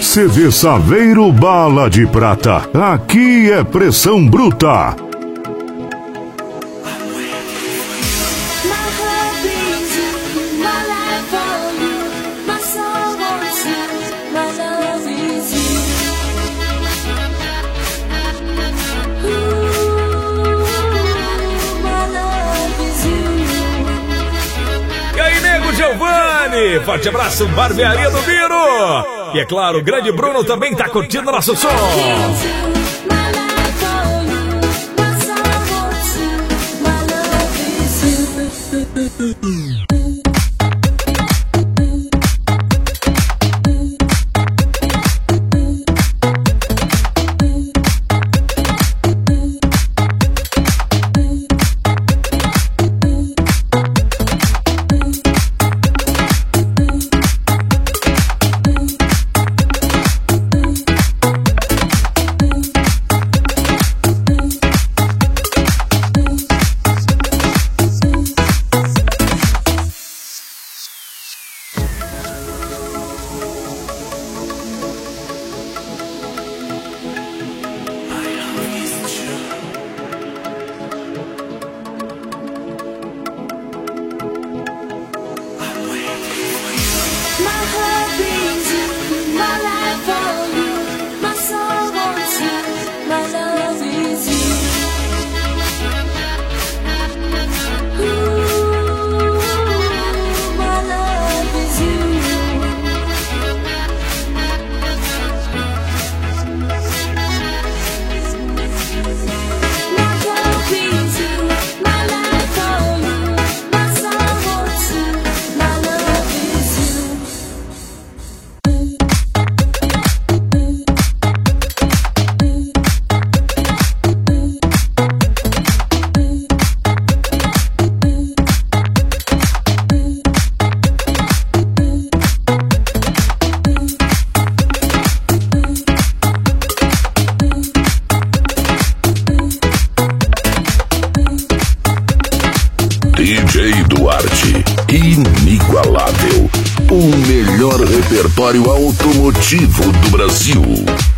CD Saveiro Bala de Prata. Aqui é pressão bruta. Giovanni, forte abraço, Barbearia do Biro. E é claro, o grande Bruno também tá curtindo nosso som. DJ Duarte, inigualável, o melhor repertório automotivo do Brasil.